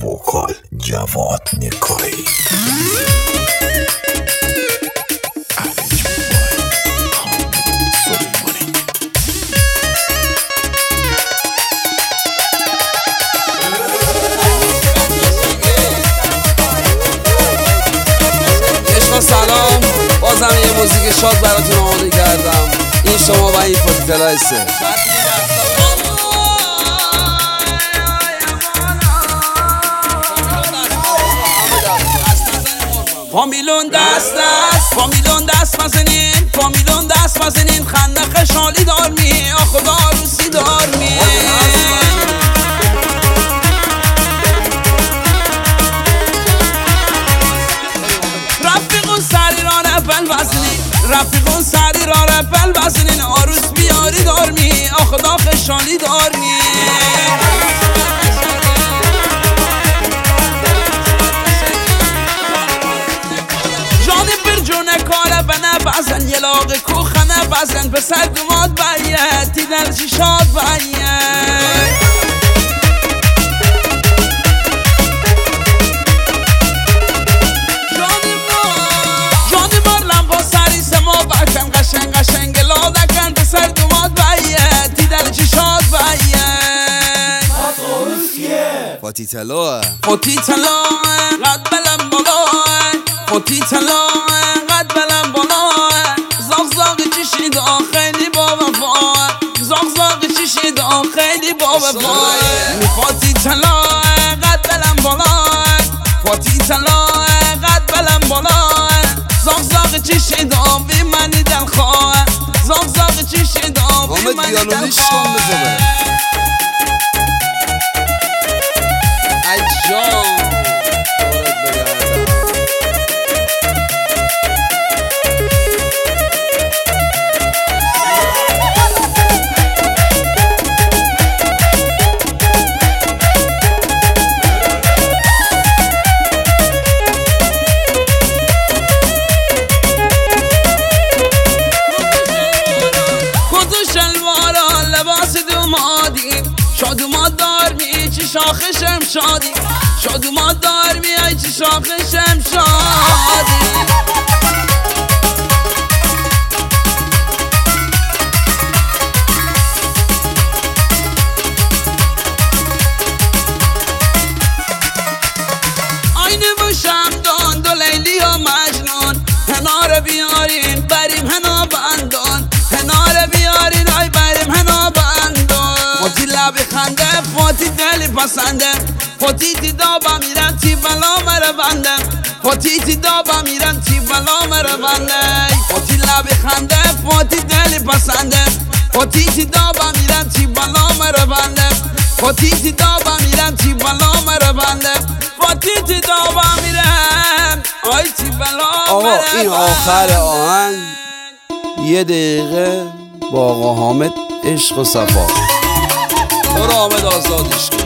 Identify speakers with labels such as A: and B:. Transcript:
A: وکال جواد نکایی.
B: سلام، بازم یه موزیک شاد براتون آماده کردم. این شما و این فاتیتلا سه. فامیلون دست دست، فامیلون دست بزنین، فامیلون دست بزنین، خندق شالی دار می، خدا روسی دار می. رفیقون سری را رفل بزنین، آروس بیاری دار می، خدا خشالی دار می. جانی پر جونه کاله بنه بزن، یه لاغ کوخنه بزن، پسر دوماد باید تیدل چی شاد باید. قشنگ لادکن پسر دوماد باید تیدل چی شاد باید. فاتیتلا فاتیتلا قد بلم بالا، فاتیتلا قد بلم بالا، زاغ زاغ چشید خیلی با وفا، زاغ زاغ چشید خیلی با وفا. فاتیتلا قد بلم بالا، فاتیتلا قد بلم بالا، زاغ زاغ چشید بی منی دل خواه، زاغ زاغ چشید بی منی دل خواه. عجام شادوماد دار می چی شاخشم شادی، شادوماد دار می ای چی شاخشم شادی. aynı bu şamdan دو لیلی و مجنون، هنار بیارین بریم هنا بندان، هنار بیارین ای بریم هنا بندان. فاتی لب خنده، فاتی دلی پسنده، فاتی تی دابا میرن تی بلا مره بنده، فاتی تی دابا میرن تی بلا مره بنده. فاتی لب خنده، فاتی دلی پسنده، فاتی تی دابا میرن تی بلا مره بنده، فاتی تی دابا میرن تی بلا مره بنده، فاتی تی دابا میرن آی تی بلا مره بنده. آقا این آخر آهنگ 1 دقیقه با آقا حامد عشق و صفا. برو حامد آزادش کن.